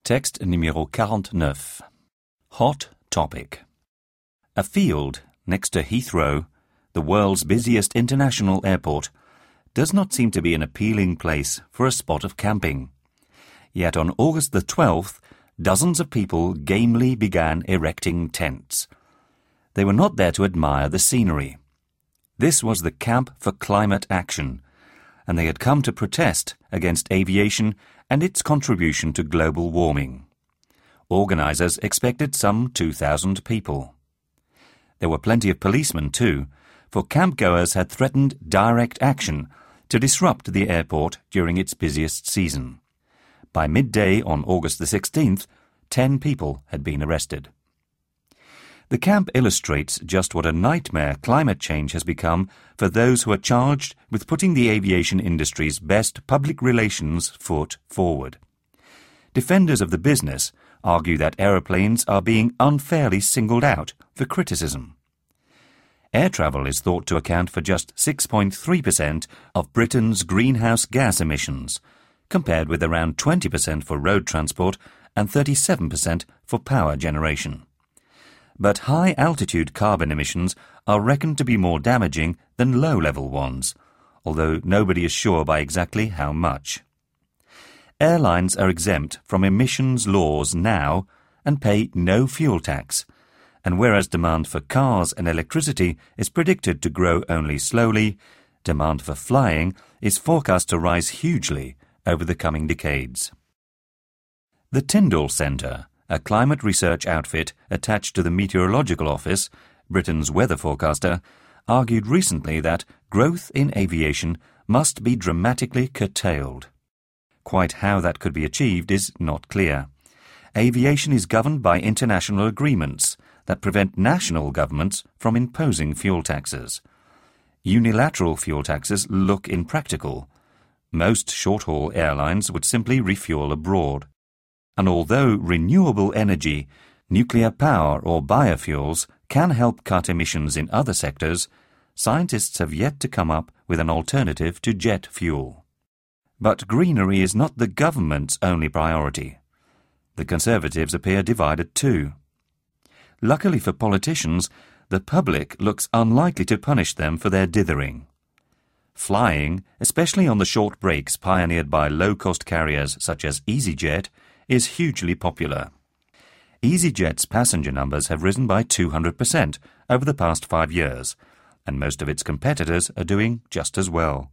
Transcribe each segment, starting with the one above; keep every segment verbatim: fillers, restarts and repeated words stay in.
Texte numéro quarante-neuf. Hot topic. A field next to Heathrow, the world's busiest international airport, does not seem to be an appealing place for a spot of camping. Yet on August the twelfth, dozens of people gamely began erecting tents. They were not there to admire the scenery. This was the Camp for Climate Action, and they had come to protest against aviation and its contribution to global warming. Organisers expected some two thousand people. There were plenty of policemen too, for campgoers had threatened direct action to disrupt the airport during its busiest season. By midday on August the sixteenth, ten people had been arrested. The camp illustrates just what a nightmare climate change has become for those who are charged with putting the aviation industry's best public relations foot forward. Defenders of the business argue that aeroplanes are being unfairly singled out for criticism. Air travel is thought to account for just six point three percent of Britain's greenhouse gas emissions, compared with around twenty percent for road transport and thirty-seven percent for power generation. But high-altitude carbon emissions are reckoned to be more damaging than low-level ones, although nobody is sure by exactly how much. Airlines are exempt from emissions laws now and pay no fuel tax, and whereas demand for cars and electricity is predicted to grow only slowly, demand for flying is forecast to rise hugely over the coming decades. The Tyndall Centre, a climate research outfit attached to the Meteorological Office, Britain's weather forecaster, argued recently that growth in aviation must be dramatically curtailed. Quite how that could be achieved is not clear. Aviation is governed by international agreements that prevent national governments from imposing fuel taxes. Unilateral fuel taxes look impractical. Most short-haul airlines would simply refuel abroad. And although renewable energy, nuclear power or biofuels can help cut emissions in other sectors, scientists have yet to come up with an alternative to jet fuel. But greenery is not the government's only priority. The Conservatives appear divided too. Luckily for politicians, the public looks unlikely to punish them for their dithering. Flying, especially on the short breaks pioneered by low-cost carriers such as EasyJet, is hugely popular. EasyJet's passenger numbers have risen by two hundred percent over the past five years, and most of its competitors are doing just as well.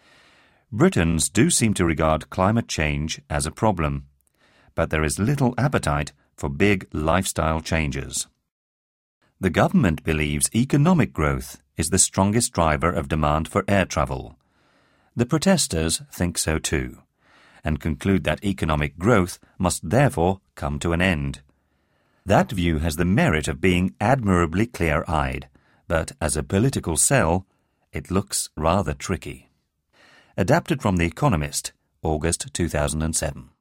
Britons do seem to regard climate change as a problem, but there is little appetite for big lifestyle changes. The government believes economic growth is the strongest driver of demand for air travel. The protesters think so too, and conclude that economic growth must therefore come to an end. That view has the merit of being admirably clear-eyed, but as a political sell, it looks rather tricky. Adapted from The Economist, August two thousand seven.